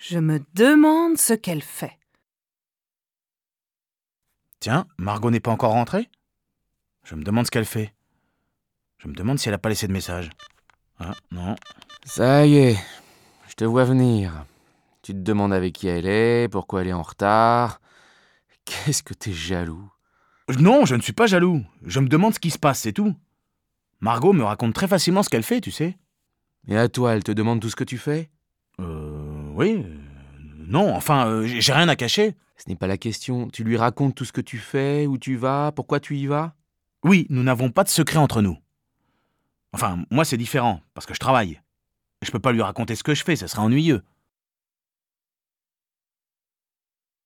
Je me demande ce qu'elle fait. Tiens, Margot n'est pas encore rentrée ? Je me demande ce qu'elle fait. Je me demande si elle n'a pas laissé de message. Ah, non. Ça y est, je te vois venir. Tu te demandes avec qui elle est, pourquoi elle est en retard. Qu'est-ce que t'es jaloux ? Non, je ne suis pas jaloux. Je me demande ce qui se passe, c'est tout. Margot me raconte très facilement ce qu'elle fait, tu sais. Et à toi, elle te demande tout ce que tu fais ? Oui. Non, enfin, j'ai rien à cacher. Ce n'est pas la question. Tu lui racontes tout ce que tu fais, où tu vas, pourquoi tu y vas ? Oui, nous n'avons pas de secret entre nous. Enfin, moi c'est différent, parce que je travaille. Je peux pas lui raconter ce que je fais, ça serait ennuyeux.